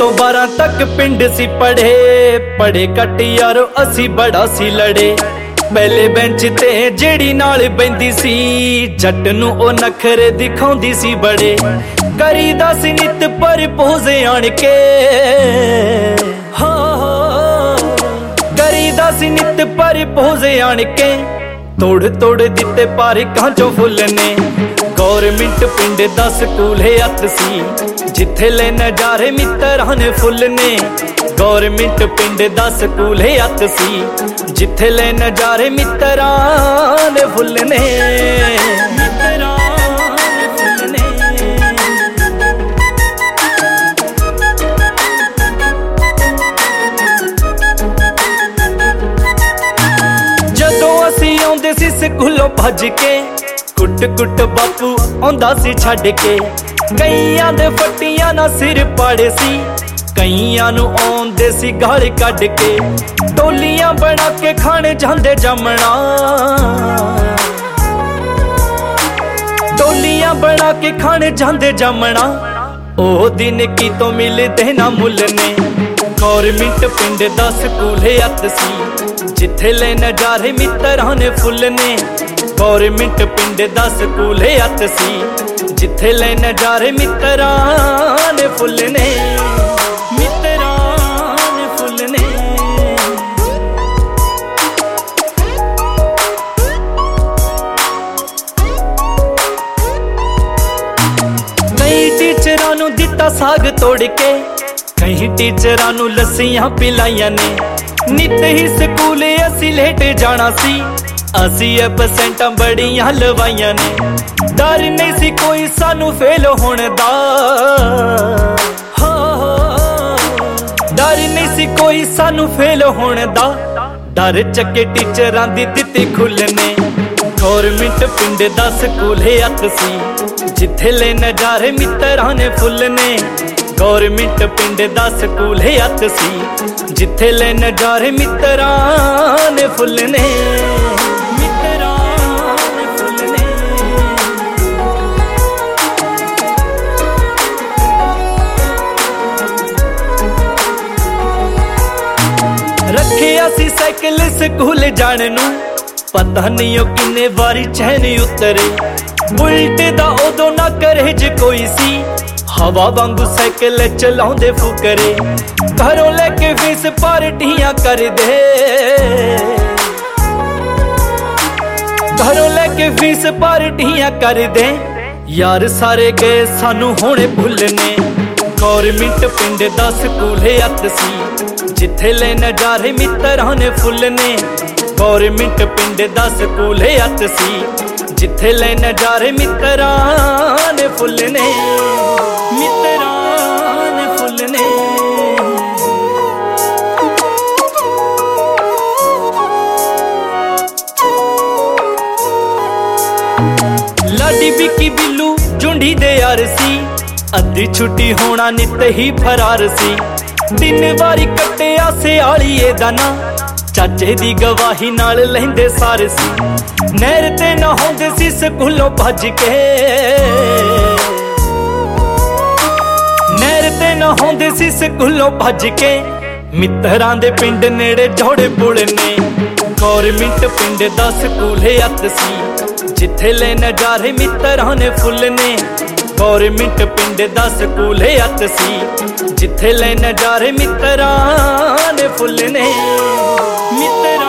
ਤੋਂ 12 ਤੱਕ ਪਿੰਡ ਸੀ ਪੜੇ ਕੱਟ ਯਾਰੋ ਅਸੀਂ ਬੜਾ ਸੀ ਲੜੇ। ਪਹਿਲੇ ਬੈਂਚ ਤੇ ਜਿਹੜੀ ਨਾਲ ਬੈਂਦੀ ਸੀ ਜੱਟ ਨੂੰ ਉਹ ਨਖਰੇ ਦਿਖਾਉਂਦੀ ਸੀ ਬੜੇ। ਕਰੀਦਾ ਸੀ ਨਿਤ ਪ੍ਰਪੋਜ਼ ਆਣ ਕੇ, ਕਰੀਦਾ ਸੀ ਨਿਤ ਪ੍ਰਪੋਜ਼ ਆਣ ਕੇ। ਤੋੜ ਦਿੱਤੇ ਪਾਰਕਾਂ ਚੋਂ ਫੁੱਲ ਨੇ। ਗੌਰਮਿੰਟ ਪਿੰਡ ਦਾ ਸਕੂਲ ਹੱਥ ਸੀ ਜਿੱਥੇ ਲੈ ਨਜ਼ਾਰੇ ਮਿੱਤਰਾਂ ਨੇ ਫੁੱਲ ਨੇ। ਗੌਰਮਿੰਟ ਪਿੰਡ ਦਾ ਸਕੂਲ ਹੱਥ ਸੀ ਜਿੱਥੇ ਲੈ ਨਜ਼ਾਰੇ ਮਿੱਤਰਾਂ ਨੇ ਫੁੱਲ ਨੇ। ਮਿੱਤਰਾਂ ਨੇ ਫੁੱਲ ਨੇ। ਜਦੋਂ ਅਸੀਂ ਆਉਂਦੇ ਸੀ ਸਕੂਲੋਂ ਭੱਜ ਕੇ, ਕੁੱਟ ਬਾਪੂ ਆਉਂਦਾ ਸੀ ਛੱਡ ਕੇ। ਕਈਆਂ ਦੇ ਫੱਟੀਆਂ ਨਾਲ ਸਿਰ ਪਾੜੇ ਸੀ, ਕਈਆਂ ਨੂੰ ਆਉਂਦੇ ਸੀ ਗਾਲ ਕੱਢ ਕੇ। ਟੋਲੀਆਂ ਬਣਾ ਕੇ ਖਾਣ ਜਾਂਦੇ ਜਾਮਣਾ, ਟੋਲੀਆਂ ਬਣਾ ਕੇ ਖਾਣ ਜਾਂਦੇ ਜਾਮਣਾ। ਉਹ ਦਿਨ ਕੀ ਤੋਂ ਮਿਲਦੇ ਨਾ ਮੁੱਲ ਨੇ। ਗੌਰਮਿੰਟ ਪਿੰਡ ਦਾ ਸਕੂਲ ਹੱਥ ਸੀ ਜਿੱਥੇ ਲੈ ਨਜ਼ਾਰੇ ਮਿੱਤਰਾਂ ਨੇ ਫੁੱਲ ਨੇ। ਗੌਰਮਿੰਟ ਪਿੰਡ ਦਾ ਸਕੂਲ ਹੱਥ ਸੀ ਜਿੱਥੇ ਲੈ ਨਜ਼ਾਰੇ ਮਿੱਤਰਾਂ ਨੇ ਫੁੱਲ ਨੇ। ਮਿੱਤਰਾਂ ਨੇ ਫੁੱਲ ਨੇ। ਕਈ ਟੀਚਰਾਂ ਨੂੰ ਦਿੱਤਾ ਸਾਗ ਤੋੜ ਕੇ, ਕਈ ਟੀਚਰਾਂ ਨੂੰ ਲੱਸੀਆਂ ਪਿਲਾਈਆਂ ਨੇ। ਨਿੱਤ ਹੀ ਸਕੂਲ ਅਸੀਂ ਲੇਟ ਜਾਣਾ ਸੀ, ਅਸੀਂ ਐਬਸੈਂਟਾਂ ਬੜੀਆਂ ਲਵਾਈਆਂ ਨੇ। ਡਰ ਨਹੀਂ ਸੀ ਕੋਈ ਸਾਨੂੰ ਫੇਲ ਹੋਣ ਦਾ, ਡਰ ਨਹੀਂ ਸੀ ਕੋਈ ਸਾਨੂੰ ਫੇਲ ਹੋਣ ਦਾ। ਡਰ ਚੱਕੇ ਟੀਚਰਾਂ ਦੀ ਦਿੱਤੀ ਖੁੱਲ ਨੇ। ਗੌਰਮਿੰਟ ਪਿੰਡ ਦਾ ਸਕੂਲ ਹੱਥ ਸੀ ਜਿੱਥੇ ਲੈ ਨਜ਼ਾਰੇ ਮਿੱਤਰਾਂ ਨੇ ਫੁੱਲ ਨੇ। ਗੌਰਮਿੰਟ ਪਿੰਡ ਦਾ ਸਕੂਲ ਹੱਥ ਸੀ ਜਿੱਥੇ ਲੈ ਨਜ਼ਾਰੇ ਮਿੱਤਰਾਂ ਨੇ ਫੁੱਲ ਨੇ। ਮਿੱਤਰਾਂ ਨੇ ਫੁੱਲ ਨੇ। ਰੱਖਿਆ ਸੀ ਸਾਈਕਲ ਸਕੂਲ ਜਾਣ ਨੂੰ, ਪਤਾ ਨਹੀਂ ਉਹ ਕਿੰਨੇ ਵਾਰੀ ਚੈਨ ਉਤਰੇ। ਬੁਲਟ ਦਾ ਉਦੋਂ ਨਾ ਕਰੇਜ ਕੋਈ ਸੀ, ਹਵਾ ਵਾਂਗੂ ਸਾਈਕਲ ਚਲਾਉਂਦੇ ਫੁਕਰੇ। ਘਰੋਂ ਲੈ ਕੇ ਫੀਸ ਪਾਰਟੀਆਂ ਕਰਦੇ, ਘਰੋਂ ਲੈ ਕੇ ਫੀਸ ਪਾਰਟੀਆਂ ਕਰਦੇ। ਯਾਰ ਸਾਰੇ ਗਏ ਸਾਨੂੰ ਹੁਣੇ ਭੁੱਲ ਨੇ। ਗੌਰਮਿੰਟ ਪਿੰਡ ਦਾ ਸਕੂਲ ਹੱਥ ਸੀ ਜਿੱਥੇ ਲੈ ਨਜ਼ਾਰੇ ਮਿੱਤਰਾਂ ਨੇ ਫੁੱਲ ਨੇ। ਗੌਰਮਿੰਟ ਪਿੰਡ ਦਾ ਸਕੂਲ ਹੱਥ ਸੀ ਜਿੱਥੇ ਲੈ ਨਜ਼ਾਰੇ ਮਿੱਤਰਾਂ ਨੇ ਫੁੱਲ ਨੇ। ਮਿੱਤਰਾਂ ਨੇ ਫੁੱਲ ਨੇ। ਲਾਡੀ ਵਿੱਕੀ ਬਿੱਲੂ ਝੁੰਡੀ ਦੇ ਯਾਰ ਸੀ, ਅੱਧੀ ਛੁੱਟੀ ਹੋਣਾ ਨਿੱਤ ਹੀ ਫਰਾਰ ਸੀ। 3 ਵਾਰੀ ਕੱਟਿਆ ਸਿਆਲੀਏ ਦਾ ਨਾਂ, ਚਾਚੇ ਦੀ ਗਵਾਹੀ ਨਾਲ ਲੈਂਦੇ ਸਾਰ ਸੀ। ਨਹਿਰ ਤੇ ਨਹਾਉਂਦੇ ਸੀ ਸਕੂਲੋਂ ਭੱਜ ਕੇ, ਨਹਿਰ ਤੇ ਨਹਾਉਂਦੇ ਸੀ ਸਕੂਲੋਂ ਭੱਜ ਕੇ। ਮਿੱਤਰਾਂ ਦੇ ਪਿੰਡ ਨੇੜੇ ਜੋੜੇ ਪੁਲ ਨੇ। ਗੌਰਮਿੰਟ ਪਿੰਡ ਦਾ ਸਕੂਲ ਹੱਥ ਸੀ ਜਿੱਥੇ ਲੈ ਨਜ਼ਾਰੇ ਮਿੱਤਰਾਂ ਨੇ ਫੁੱਲ ਨੇ। ਗੌਰਮਿੰਟ ਪਿੰਡ ਦਾ ਸਕੂਲ ਹੱਥ ਸੀ ਜਿੱਥੇ ਲੈ ਨਜ਼ਾਰੇ ਮਿੱਤਰਾਂ ਨੇ ਫੁੱਲ ਨੇ। ਮਿੱਤਰਾਂ